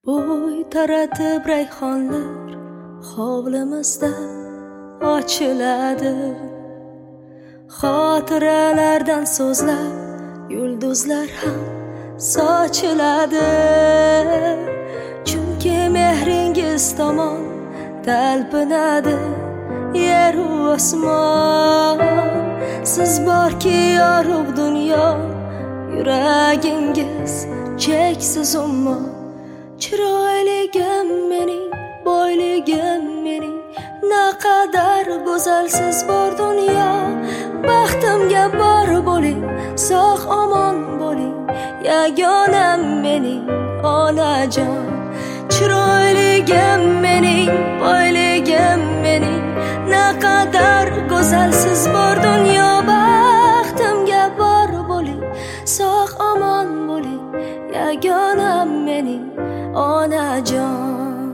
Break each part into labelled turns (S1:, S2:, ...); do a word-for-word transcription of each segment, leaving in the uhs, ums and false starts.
S1: bo'y taratib rayhonlar hovlimizda ochiladi. Xotiralardan so'zlab yulduzlar ham sochiladi. Chunki mehringiz tomon talpinadi yer u osmon. Siz borki yorug' dunyo, yuragingiz cheksiz ummon. Chiroyligim mening, boyligim mening, naqadar go'zalsiz bor dunyo. Baxtimga bor bo'ling, sog' omon bo'ling, yagonam mening onajon. Chiroyligim mening, boyligim mening, naqadar go'zalsiz bor dunyo. Baxtimga bor bo'ling, sog' omon bo'ling, yagonam mening onajon.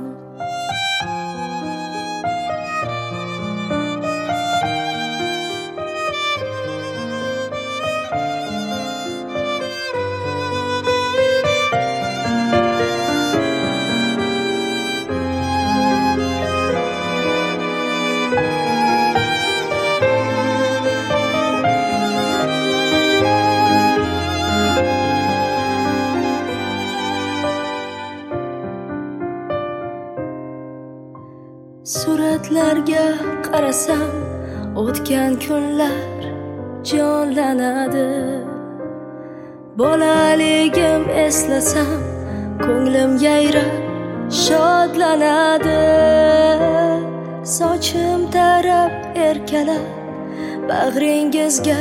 S1: Suratlarga qarasam o'tgan kunlar jonlanadi. Bolaligim eslasam ko'nglim yayrab shodlanadi. Sochim tarab erkalab bag'ringizga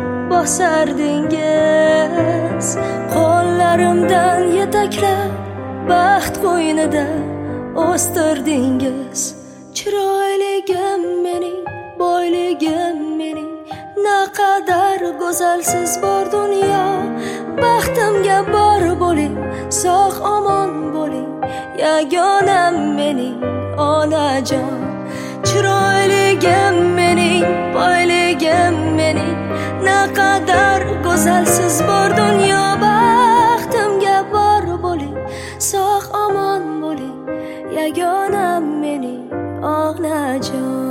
S1: bosardingiz. Qo'llarimdan yetaklab baxt qo'ynida o'stirdingiz. Chiroyligim mening, boyligim mening, naqadar go'zalsiz bor dunyo. Baxtimga bor bo'ling, sog' omon bo'ling, yagonam mening onajon. Chiroyligim mening, boyligim mening, naqadar go'zalsiz bor dunyo. Baxtimga bor bo'ling, sog' omon bo'ling, yagonam mening onajon.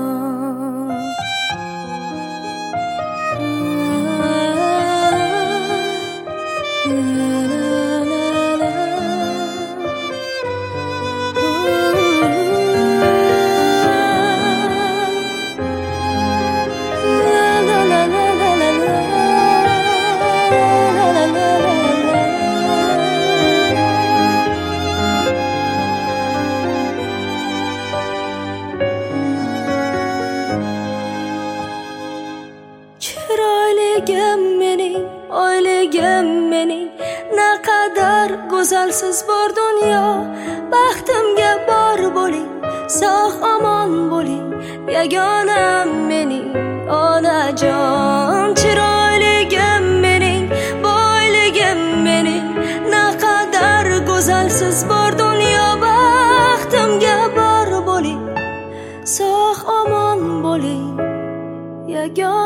S1: Chiroyligim mening, oyligim mening, naqadar go'zalsiz bor dunyo. Baxtimga bor bo'ling, sog' omon bo'ling, yagonam mening onajon. Chiroyligim mening, boyligim mening, naqadar go'zalsiz bor dunyo. Baxtimga bor bo'ling, sog' omon bo'ling, yagonam